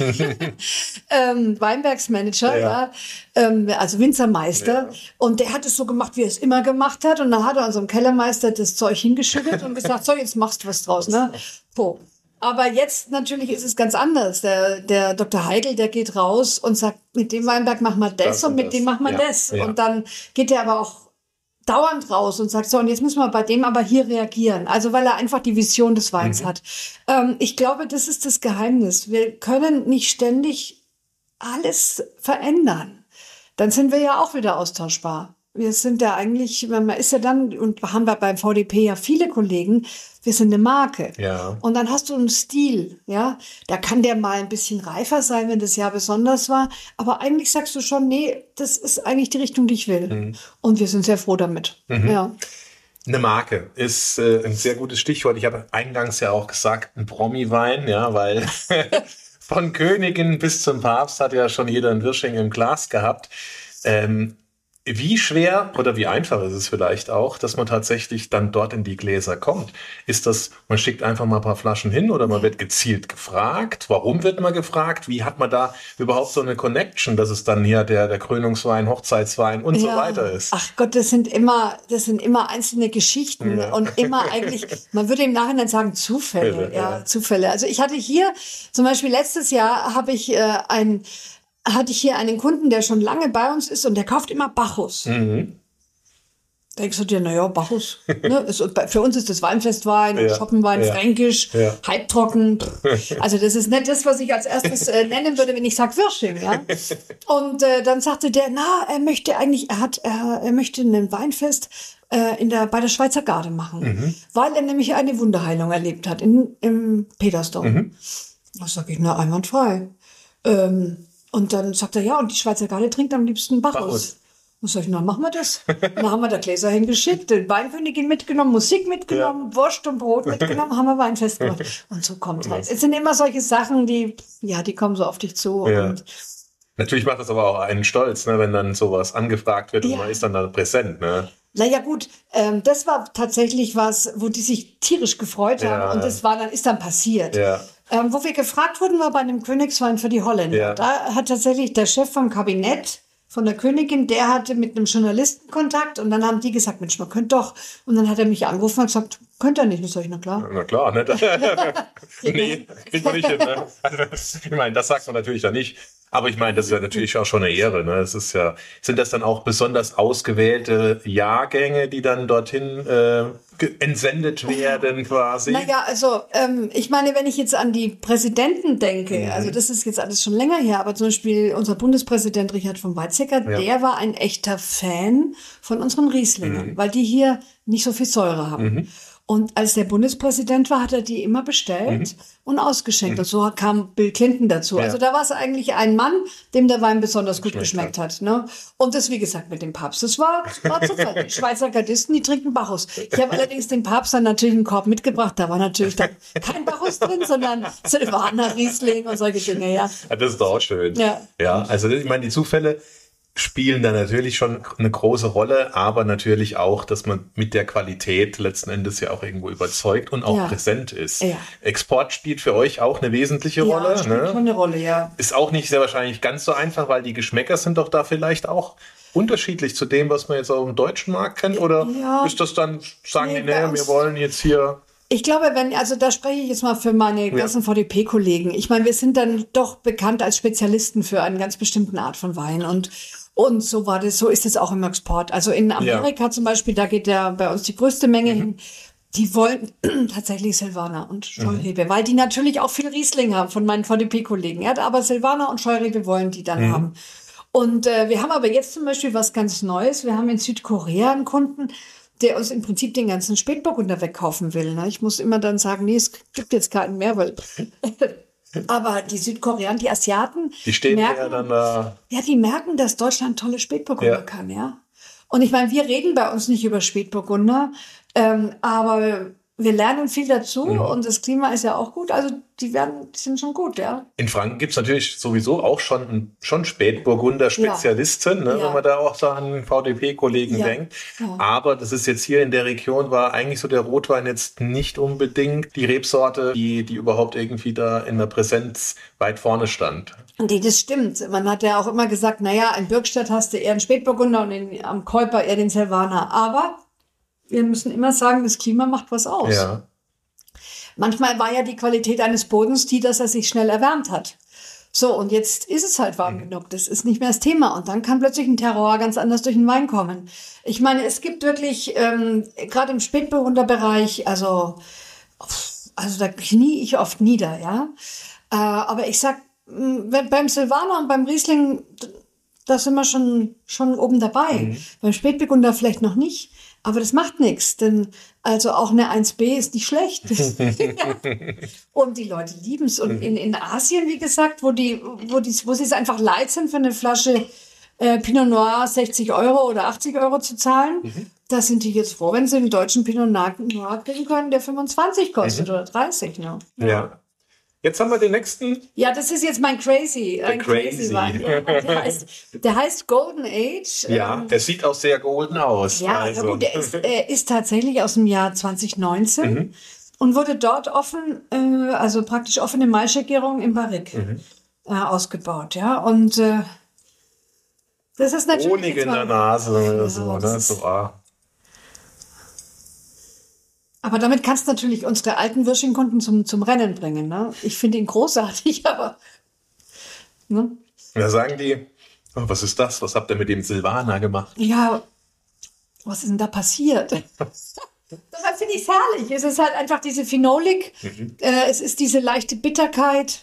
Weinbergsmanager, also Winzermeister. Ja. Und der hat es so gemacht, wie er es immer gemacht hat. Und dann hat er unserem Kellermeister das Zeug hingeschüttet und gesagt, so, jetzt machst du was draus, ne? So. Aber jetzt natürlich ist es ganz anders. Der Dr. Heigl, der geht raus und sagt, mit dem Weinberg machen wir das und mit dem machen wir das. Ja. Und dann geht er aber auch dauernd raus und sagt, so, und jetzt müssen wir bei dem aber hier reagieren. Also, weil er einfach die Vision des Weins hat. Ich glaube, das ist das Geheimnis. Wir können nicht ständig alles verändern. Dann sind wir ja auch wieder austauschbar. Wir sind ja eigentlich, man ist ja dann, und haben wir beim VDP ja viele Kollegen, wir sind eine Marke. Ja. Und dann hast du einen Stil, ja. Da kann der mal ein bisschen reifer sein, wenn das Jahr besonders war. Aber eigentlich sagst du schon, nee, das ist eigentlich die Richtung, die ich will. Und wir sind sehr froh damit. Ja. Eine Marke ist ein sehr gutes Stichwort. Ich habe eingangs ja auch gesagt, ein Promi-Wein, ja, weil von Königin bis zum Papst hat ja schon jeder ein Wirsching im Glas gehabt. Wie schwer oder wie einfach ist es vielleicht auch, dass man tatsächlich dann dort in die Gläser kommt? Ist das, man schickt einfach mal ein paar Flaschen hin oder man wird gezielt gefragt? Warum wird man gefragt? Wie hat man da überhaupt so eine Connection, dass es dann hier der Krönungswein, Hochzeitswein und so weiter ist? Ach Gott, das sind immer einzelne Geschichten und immer eigentlich, man würde im Nachhinein sagen Zufälle. Zufälle. Also ich hatte hier, zum Beispiel letztes Jahr hatte ich hier einen Kunden, der schon lange bei uns ist und der kauft immer Bacchus. Denkst du dir, naja, Bacchus. Ne? Für uns ist das Weinfestwein, Schoppenwein, Fränkisch, halbtrocken. Also das ist nicht das, was ich als erstes nennen würde, wenn ich sage Wirsching. Ja? Und dann sagte der, er möchte ein Weinfest bei der Schweizer Garde machen, weil er nämlich eine Wunderheilung erlebt hat im Petersdom. Da sage ich, einwandfrei. Und dann sagt er, und die Schweizer Garde trinkt am liebsten Bacchus. Und sag ich, machen wir das. Dann haben wir da Gläser hingeschickt, den Weinkönigin mitgenommen, Musik mitgenommen, Wurst und Brot mitgenommen, haben wir Weinfest gemacht. Und so kommt halt. Es sind immer solche Sachen, die kommen so auf dich zu. Ja. Und natürlich macht das aber auch einen stolz, ne, wenn dann sowas angefragt wird und man ist dann da präsent. Ne? Naja gut, das war tatsächlich was, wo die sich tierisch gefreut haben und das ist dann passiert. Ja. Wo wir gefragt wurden, war bei einem Königswein für die Holländer. Ja. Da hat tatsächlich der Chef vom Kabinett von der Königin, der hatte mit einem Journalisten Kontakt und dann haben die gesagt, Mensch, man könnte doch. Und dann hat er mich angerufen und gesagt, könnt ihr nicht? Und sag ich, na klar. Na klar, ne? Nee, kriegt man nicht hin. Ne? Ich meine, das sagt man natürlich dann nicht. Aber ich meine, das ist ja natürlich auch schon eine Ehre. Ne? Es ist ja, sind das dann auch besonders ausgewählte Jahrgänge, die dann dorthin entsendet werden quasi? Naja, also ich meine, wenn ich jetzt an die Präsidenten denke, also das ist jetzt alles schon länger her, aber zum Beispiel unser Bundespräsident Richard von Weizsäcker, der war ein echter Fan von unseren Rieslingen, weil die hier nicht so viel Säure haben. Und als der Bundespräsident war, hat er die immer bestellt und ausgeschenkt. Und so kam Bill Clinton dazu. Ja. Also da war es eigentlich ein Mann, dem der Wein besonders gut geschmeckt hat. Ne? Und das, wie gesagt, mit dem Papst. Das war Zufall. Die Schweizer Gardisten, die trinken Bacchus. Ich habe allerdings dem Papst dann natürlich einen Korb mitgebracht. Da war natürlich dann kein Bacchus drin, sondern Silvaner, Riesling und solche Dinge. Ja. Das ist doch auch schön. Ja, also ich meine, die Zufälle spielen da natürlich schon eine große Rolle, aber natürlich auch, dass man mit der Qualität letzten Endes ja auch irgendwo überzeugt und auch präsent ist. Ja. Export spielt für euch auch eine wesentliche Rolle. Spielt schon eine Rolle, ja. Ist auch nicht sehr wahrscheinlich ganz so einfach, weil die Geschmäcker sind doch da vielleicht auch unterschiedlich zu dem, was man jetzt auch im deutschen Markt kennt, oder ist das dann, sagen die, wir wollen jetzt hier... Ich glaube, da spreche ich jetzt mal für meine ganzen VDP-Kollegen. Ich meine, wir sind dann doch bekannt als Spezialisten für eine ganz bestimmte Art von Wein und so ist es auch im Export. Also in Amerika zum Beispiel, da geht bei uns die größte Menge hin. Die wollen tatsächlich Silvaner und Scheurebe, weil die natürlich auch viel Riesling haben von meinen VDP-Kollegen. Ja, aber Silvaner und Scheurebe wollen die dann haben. Und wir haben aber jetzt zum Beispiel was ganz Neues. Wir haben in Südkorea einen Kunden, der uns im Prinzip den ganzen Spätburgunder wegkaufen will. Ne? Ich muss immer dann sagen, nee, es gibt jetzt keinen mehr, weil... Aber die Südkoreaner, die Asiaten, die stehen ja dann da. Ja, die merken, dass Deutschland tolle Spätburgunder kann, ja. Und ich meine, wir reden bei uns nicht über Spätburgunder, aber wir lernen viel dazu und das Klima ist ja auch gut. Also die sind schon gut, ja. In Franken gibt's natürlich sowieso auch schon Spätburgunder-Spezialisten, wenn man da auch so an VDP-Kollegen denkt. Ja. Aber das ist jetzt hier in der Region, war eigentlich so der Rotwein jetzt nicht unbedingt die Rebsorte, die überhaupt irgendwie da in der Präsenz weit vorne stand. Nee, das stimmt. Man hat ja auch immer gesagt, in Bürgstadt hast du eher einen Spätburgunder und am Keuper eher den Silvaner. Aber wir müssen immer sagen, das Klima macht was aus. Ja. Manchmal war ja die Qualität eines Bodens die, dass er sich schnell erwärmt hat. So, und jetzt ist es halt warm genug. Das ist nicht mehr das Thema. Und dann kann plötzlich ein Terroir ganz anders durch den Wein kommen. Ich meine, es gibt wirklich, gerade im Spätburgunderbereich, also da knie ich oft nieder, ja. Aber ich sag, beim Silvaner und beim Riesling, da sind wir schon oben dabei. Beim Spätburgunder vielleicht noch nicht. Aber das macht nichts, denn also auch eine 1B ist nicht schlecht. Und die Leute lieben es. Und in Asien, wie gesagt, wo sie es einfach leid sind, für eine Flasche Pinot Noir 60 € oder 80 € zu zahlen, da sind die jetzt froh, wenn sie einen deutschen Pinot Noir kriegen können, der 25 kostet oder 30. Ne? Ja. Jetzt haben wir den nächsten. Ja, das ist jetzt mein Crazy Wein. Der heißt Golden Age. Ja, der sieht auch sehr golden aus. Ja, also. Gut, der ist tatsächlich aus dem Jahr 2019 und wurde dort also praktisch offene Maischegärung im Barrique ausgebaut. Ja, und das ist natürlich Honig in der Nase oder so, ne? Aber damit kannst du natürlich unsere alten Wirsching-Kunden zum Rennen bringen. Ne? Ich finde ihn großartig, aber... Ne? Da sagen die, was ist das? Was habt ihr mit dem Silvaner gemacht? Ja, was ist denn da passiert? Dabei finde ich es herrlich. Es ist halt einfach diese Phenolik, es ist diese leichte Bitterkeit.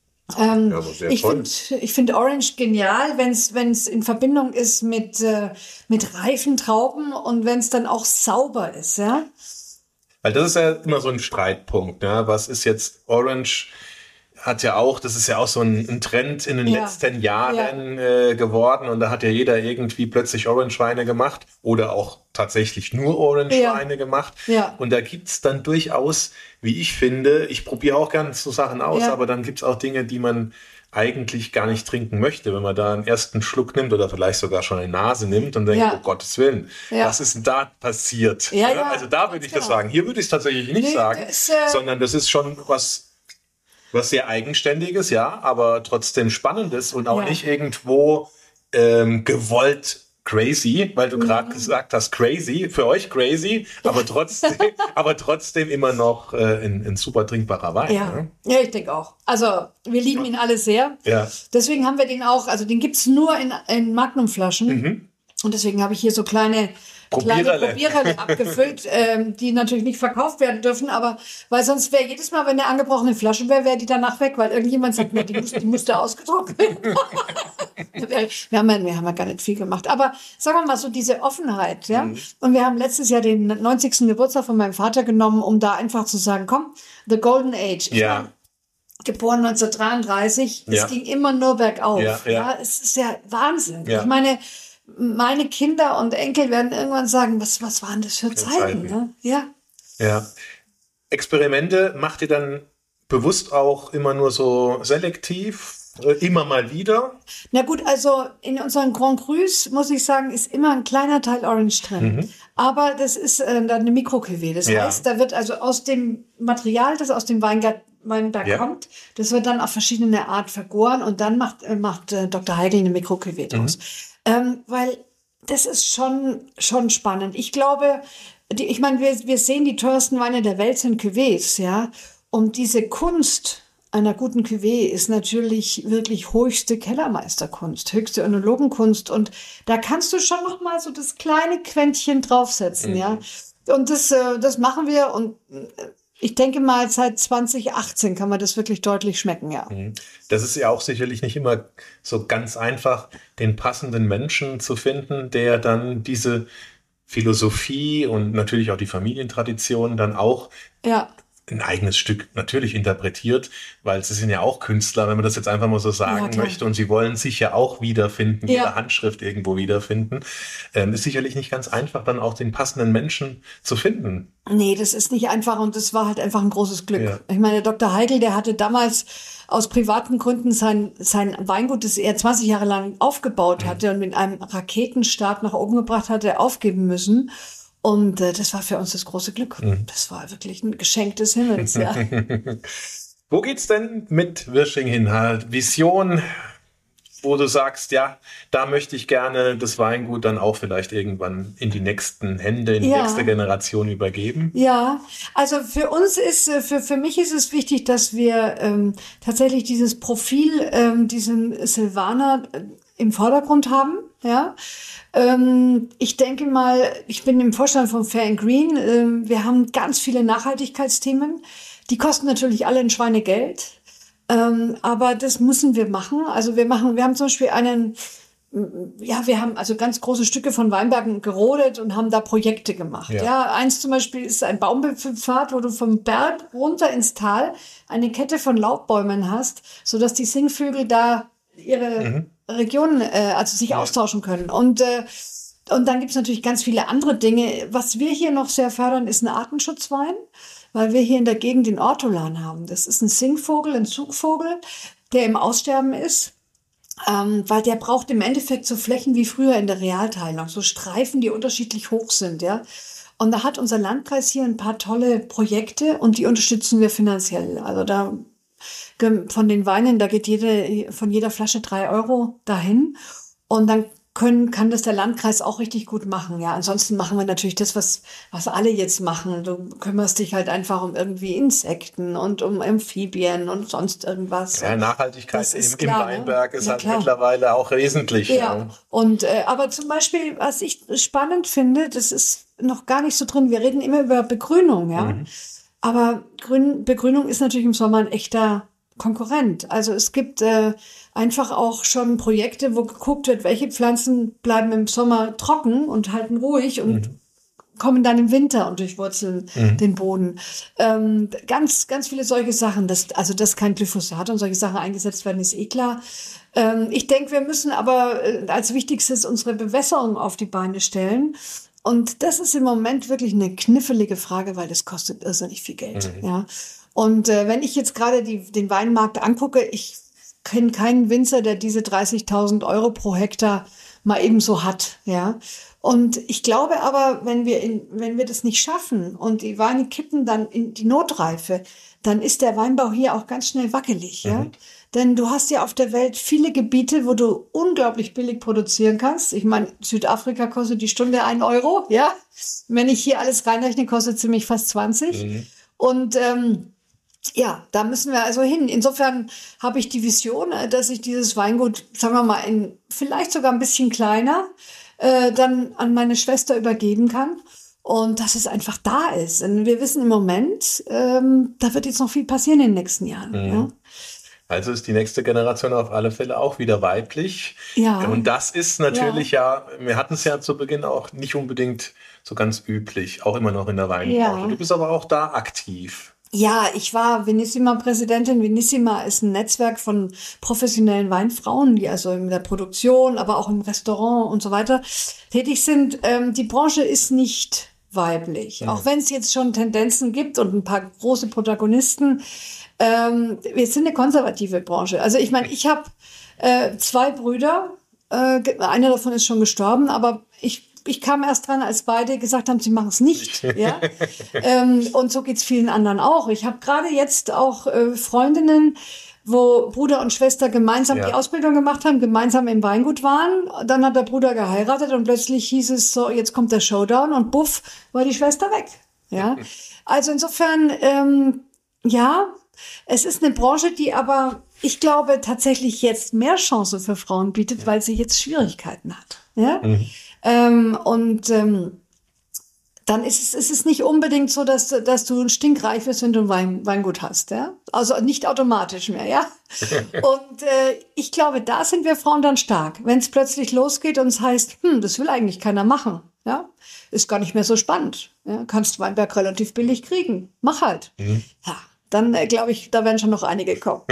Ich finde Orange genial, wenn es in Verbindung ist mit reifen Trauben und wenn es dann auch sauber ist, ja. Weil das ist ja immer so ein Streitpunkt, ne? Was ist jetzt Orange? Das ist ja auch so ein Trend in den letzten Jahren geworden, und da hat ja jeder irgendwie plötzlich Orange-Weine gemacht oder auch tatsächlich nur Orange-Weine gemacht. Ja. Und da gibt's dann durchaus, wie ich finde, ich probiere auch gerne so Sachen aus, aber dann gibt's auch Dinge, die man eigentlich gar nicht trinken möchte, wenn man da einen ersten Schluck nimmt oder vielleicht sogar schon eine Nase nimmt und denkt, oh Gottes Willen, was ist denn da passiert? Also da würde ich das sagen. Hier würde ich es tatsächlich nicht sagen, sondern das ist schon was sehr Eigenständiges, aber trotzdem Spannendes und auch nicht irgendwo gewollt crazy, weil du gerade gesagt hast, crazy, für euch crazy, aber trotzdem immer noch ein super trinkbarer Wein. Ja, ich denke auch. Also wir lieben ihn alle sehr. Ja. Deswegen haben wir den auch, also den gibt's nur in Magnumflaschen. Und deswegen habe ich hier so kleine Probiererle abgefüllt, die natürlich nicht verkauft werden dürfen, aber weil sonst wäre jedes Mal, wenn eine angebrochene Flasche wäre die danach weg, weil irgendjemand sagt, die musste ausgetrunken werden. wir haben ja gar nicht viel gemacht. Aber sagen wir mal so diese Offenheit, Und wir haben letztes Jahr den 90. Geburtstag von meinem Vater genommen, um da einfach zu sagen, komm, the golden age. Ich meine, geboren 1933, es ging immer nur bergauf. Es ist ja Wahnsinn. Ich meine Kinder und Enkel werden irgendwann sagen, was waren das für Zeiten? Ne? Ja. Experimente macht ihr dann bewusst auch immer nur so selektiv? Immer mal wieder? Na gut, also in unseren Grand Crus, muss ich sagen, ist immer ein kleiner Teil Orange drin. Aber das ist dann eine Mikro-Cuvée. Das heißt, da wird also aus dem Material, das aus dem Wein da kommt, das wird dann auf verschiedene Art vergoren und dann macht Dr. Heigl eine Mikro-Cuvée draus. Weil das ist schon spannend. Ich glaube, ich meine, wir sehen, die teuersten Weine der Welt sind Cuvées, Und diese Kunst einer guten Cuvée ist natürlich wirklich höchste Kellermeisterkunst, höchste Önologenkunst. Und da kannst du schon noch mal so das kleine Quäntchen draufsetzen, Und das machen wir und ich denke mal, seit 2018 kann man das wirklich deutlich schmecken, Das ist ja auch sicherlich nicht immer so ganz einfach, den passenden Menschen zu finden, der dann diese Philosophie und natürlich auch die Familientradition dann auch ein eigenes Stück natürlich interpretiert, weil sie sind ja auch Künstler, wenn man das jetzt einfach mal so sagen möchte, und sie wollen sich ja auch wiederfinden, ihre Handschrift irgendwo wiederfinden. Ist sicherlich nicht ganz einfach, dann auch den passenden Menschen zu finden. Nee, das ist nicht einfach und das war halt einfach ein großes Glück. Ich meine, Dr. Heigl, der hatte damals aus privaten Gründen sein Weingut, das er 20 Jahre lang aufgebaut hatte und mit einem Raketenstart nach oben gebracht hatte, aufgeben müssen. Und das war für uns das große Glück. Das war wirklich ein Geschenk des Himmels, Wo geht's denn mit Wirsching hin? Halt Vision, wo du sagst, da möchte ich gerne das Weingut dann auch vielleicht irgendwann in die nächsten Hände, in die nächste Generation übergeben? Ja, also für uns für mich ist es wichtig, dass wir tatsächlich dieses Profil, diesen Silvaner im Vordergrund haben, Ich denke mal, ich bin im Vorstand von Fair and Green. Wir haben ganz viele Nachhaltigkeitsthemen. Die kosten natürlich alle ein Schweinegeld. Aber das müssen wir machen. Also wir haben zum Beispiel wir haben also ganz große Stücke von Weinbergen gerodet und haben da Projekte gemacht. Eins zum Beispiel ist ein Baumwipfelpfad, wo du vom Berg runter ins Tal eine Kette von Laubbäumen hast, sodass die Singvögel da ihre Regionen, also sich austauschen können. Und dann gibt's natürlich ganz viele andere Dinge. Was wir hier noch sehr fördern, ist ein Artenschutzwein, weil wir hier in der Gegend den Ortolan haben. Das ist ein Singvogel, ein Zugvogel, der im Aussterben ist, weil der braucht im Endeffekt so Flächen wie früher in der Realteilung, so Streifen, die unterschiedlich hoch sind, Und da hat unser Landkreis hier ein paar tolle Projekte und die unterstützen wir finanziell. Also da von den Weinen, da geht von jeder Flasche 3 € dahin. Und dann kann das der Landkreis auch richtig gut machen. Ja, ansonsten machen wir natürlich das, was alle jetzt machen. Du kümmerst dich halt einfach um irgendwie Insekten und um Amphibien und sonst irgendwas. Ja, Nachhaltigkeit im klar, Weinberg ist ja, halt klar. mittlerweile auch wesentlich. Ja, und aber zum Beispiel, was ich spannend finde, das ist noch gar nicht so drin. Wir reden immer über Begrünung, ja. Aber Begrünung ist natürlich im Sommer ein echter Konkurrent. Also es gibt einfach auch schon Projekte, wo geguckt wird, welche Pflanzen bleiben im Sommer trocken und halten ruhig und kommen dann im Winter und durchwurzeln den Boden. Ganz, ganz viele solche Sachen, dass kein Glyphosat und solche Sachen eingesetzt werden, ist klar. Ich denke, wir müssen aber als Wichtigstes unsere Bewässerung auf die Beine stellen. Und das ist im Moment wirklich eine knifflige Frage, weil das kostet irrsinnig viel Geld. Ja. Und wenn ich jetzt gerade den Weinmarkt angucke, ich kenne keinen Winzer, der diese 30.000 Euro pro Hektar mal eben so hat. Ja. Und ich glaube aber, wenn wir das nicht schaffen und die Weine kippen dann in die Notreife, dann ist der Weinbau hier auch ganz schnell wackelig. Ja. Denn du hast ja auf der Welt viele Gebiete, wo du unglaublich billig produzieren kannst. Ich meine, Südafrika kostet die Stunde 1 Euro, ja. Wenn ich hier alles reinrechne, kostet es ziemlich fast 20. Und ja, da müssen wir also hin. Insofern habe ich die Vision, dass ich dieses Weingut, sagen wir mal, vielleicht sogar ein bisschen kleiner, dann an meine Schwester übergeben kann. Und dass es einfach da ist. Und wir wissen im Moment, da wird jetzt noch viel passieren in den nächsten Jahren. Ja. Also ist die nächste Generation auf alle Fälle auch wieder weiblich. Ja. Und das ist natürlich wir hatten es ja zu Beginn auch nicht unbedingt so ganz üblich, auch immer noch in der Weinbranche. Ja. Du bist aber auch da aktiv. Ja, ich war Vinissima-Präsidentin. Vinissima ist ein Netzwerk von professionellen Weinfrauen, die also in der Produktion, aber auch im Restaurant und so weiter tätig sind. Die Branche ist nicht weiblich, auch wenn es jetzt schon Tendenzen gibt und ein paar große Protagonisten. Wir sind eine konservative Branche. Also ich meine, ich habe 2 Brüder. Einer davon ist schon gestorben, aber ich kam erst dran, als beide gesagt haben, sie machen es nicht. Ja? Und so geht's vielen anderen auch. Ich habe gerade jetzt auch Freundinnen, wo Bruder und Schwester gemeinsam die Ausbildung gemacht haben, gemeinsam im Weingut waren. Dann hat der Bruder geheiratet und plötzlich hieß es so, jetzt kommt der Showdown und buff, war die Schwester weg. Ja, also insofern, es ist eine Branche, die aber, ich glaube, tatsächlich jetzt mehr Chancen für Frauen bietet, weil sie jetzt Schwierigkeiten hat. Ja? Dann ist es nicht unbedingt so, dass du stinkreich wirst, wenn du ein Weingut hast. Ja? Also nicht automatisch mehr. Ja. Und ich glaube, da sind wir Frauen dann stark. Wenn es plötzlich losgeht und es heißt, das will eigentlich keiner machen. Ja, ist gar nicht mehr so spannend. Ja? Kannst Weinberg relativ billig kriegen. Mach halt. Ja. Dann glaube ich, da werden schon noch einige kommen.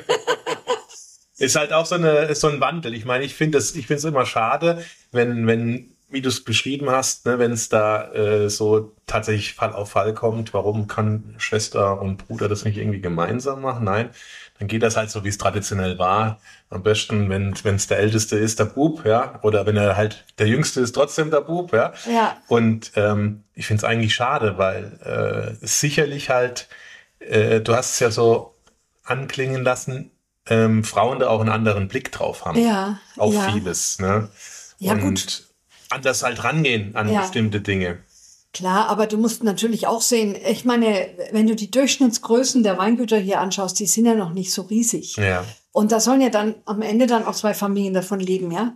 Ist halt auch so ein Wandel. Ich meine, ich finde es immer schade, wenn wie du es beschrieben hast, ne, wenn es da so tatsächlich Fall auf Fall kommt, warum kann Schwester und Bruder das nicht irgendwie gemeinsam machen? Nein, dann geht das halt so, wie es traditionell war. Am besten, wenn es der Älteste ist, der Bub, ja, oder wenn er halt der Jüngste ist, trotzdem der Bub, ja. Und ich finde es eigentlich schade, weil sicherlich halt du hast es ja so anklingen lassen, Frauen da auch einen anderen Blick drauf haben. Auf vieles. Ne? Ja, und gut. Anders halt rangehen an bestimmte Dinge. Klar, aber du musst natürlich auch sehen, ich meine, wenn du die Durchschnittsgrößen der Weingüter hier anschaust, die sind ja noch nicht so riesig. Ja. Und da sollen ja dann am Ende dann auch 2 Familien davon leben, ja.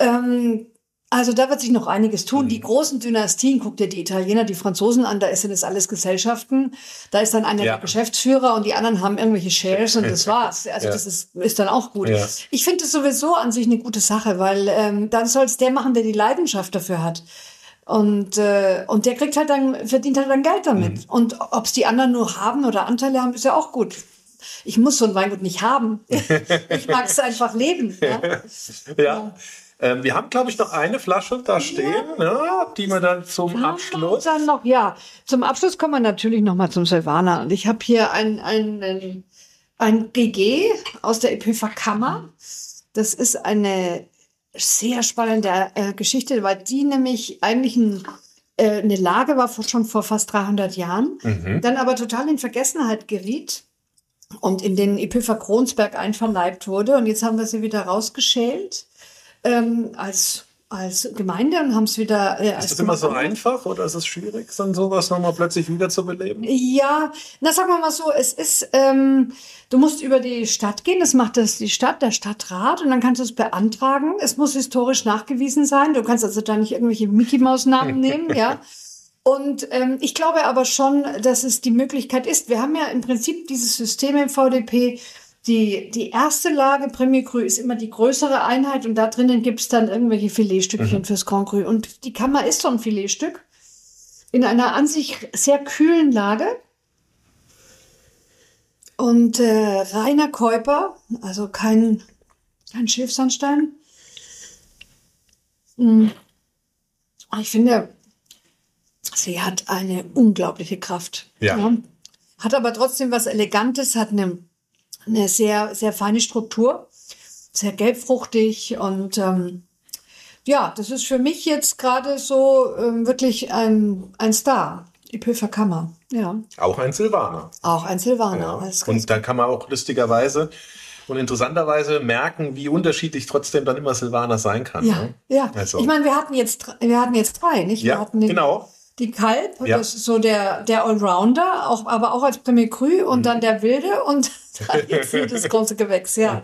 Also da wird sich noch einiges tun. Die großen Dynastien, guck dir die Italiener, die Franzosen an, da sind es alles Gesellschaften. Da ist dann einer der Geschäftsführer und die anderen haben irgendwelche Shares und das war's. Also das ist dann auch gut. Ja. Ich finde es sowieso an sich eine gute Sache, weil dann soll es der machen, der die Leidenschaft dafür hat. Und der kriegt halt verdient halt dann Geld damit. Und ob es die anderen nur haben oder Anteile haben, ist ja auch gut. Ich muss so ein Weingut nicht haben. Ich mag es einfach leben. Ja. Wir haben, glaube ich, noch eine Flasche da stehen, die wir dann zum Abschluss... Zum Abschluss kommen wir natürlich noch mal zum Silvaner. Und ich habe hier ein GG aus der Epipha-Kammer. Das ist eine sehr spannende Geschichte, weil die nämlich eigentlich eine Lage war schon vor fast 300 Jahren, dann aber total in Vergessenheit geriet und in den Epipha Kronsberg einverleibt wurde. Und jetzt haben wir sie wieder rausgeschält. Als als Gemeinde und haben es wieder. Ist das immer so einfach oder ist es schwierig, dann sowas nochmal plötzlich wieder zu beleben? Ja, na sagen wir mal so, es ist, du musst über die Stadt gehen, das macht die Stadt, der Stadtrat, und dann kannst du es beantragen. Es muss historisch nachgewiesen sein. Du kannst also da nicht irgendwelche Mickey-Maus-Namen nehmen, ja. Und ich glaube aber schon, dass es die Möglichkeit ist. Wir haben ja im Prinzip dieses System im VDP. Die erste Lage Premier Cru ist immer die größere Einheit und da drinnen gibt es dann irgendwelche Filetstückchen fürs Grand Cru. Und die Kammer ist so ein Filetstück in einer an sich sehr kühlen Lage. Und reiner Keuper, also kein Schilfsandstein. Ich finde, sie hat eine unglaubliche Kraft. Ja. Hat aber trotzdem was Elegantes, hat eine sehr, sehr feine Struktur, sehr gelbfruchtig und das ist für mich jetzt gerade so wirklich ein Star, die Pöfer Kammer. Ja. Auch ein Silvaner. Auch ein Silvaner. Ja. Und da kann man auch lustigerweise und interessanterweise merken, wie unterschiedlich trotzdem dann immer Silvaner sein kann. Ja, ne? ja. Also. Ich meine, wir hatten jetzt 3, nicht? Ja, wir hatten genau. Die Kalb, das ist so der Allrounder, aber auch als Premier Cru und dann der Wilde und dann jetzt das große Gewächs, ja.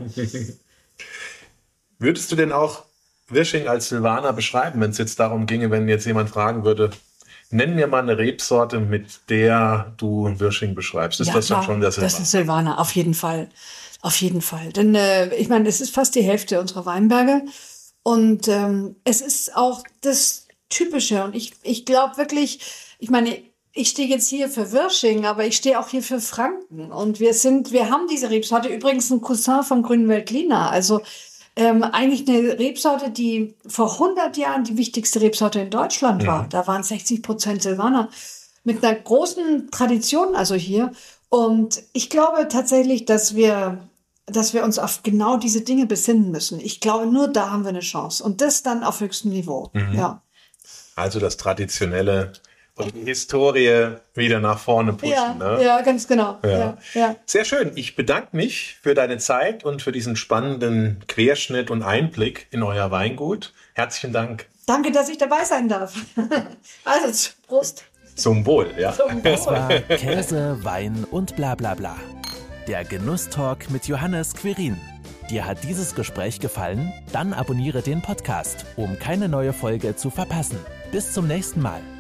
Würdest du denn auch Wirsching als Silvaner beschreiben, wenn es jetzt darum ginge, wenn jetzt jemand fragen würde, nenn mir mal eine Rebsorte, mit der du Wirsching beschreibst. Ist das dann schon der Silvaner? Das ist Silvaner, auf jeden Fall. Auf jeden Fall. Denn ich meine, es ist fast die Hälfte unserer Weinberge und es ist auch das Typische. Und ich glaube wirklich, ich meine, ich stehe jetzt hier für Wirsching, aber ich stehe auch hier für Franken. Und wir haben diese Rebsorte, übrigens ein Cousin vom Grünen Veltliner. Also eigentlich eine Rebsorte, die vor 100 Jahren die wichtigste Rebsorte in Deutschland war. Da waren 60% Silvaner mit einer großen Tradition, also hier. Und ich glaube tatsächlich, dass wir uns auf genau diese Dinge besinnen müssen. Ich glaube, nur da haben wir eine Chance. Und das dann auf höchstem Niveau. Ja. Also das Traditionelle und die Historie wieder nach vorne pushen. Ja, ne? Ja, ganz genau. Ja. Ja. Sehr schön. Ich bedanke mich für deine Zeit und für diesen spannenden Querschnitt und Einblick in euer Weingut. Herzlichen Dank. Danke, dass ich dabei sein darf. Also, Prost. Zum Wohl, ja. Das war Käse, Wein und bla bla bla. Der Genusstalk mit Johannes Quirin. Dir hat dieses Gespräch gefallen? Dann abonniere den Podcast, um keine neue Folge zu verpassen. Bis zum nächsten Mal.